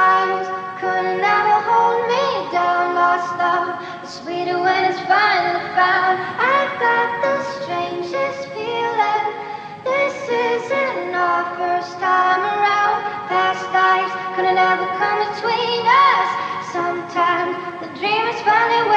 times couldn't ever hold me down. Lost love is sweeter when it's finally found. I got the strangest feeling. This isn't our first time around. Past lives couldn't ever come between us. Sometimes the dream is finally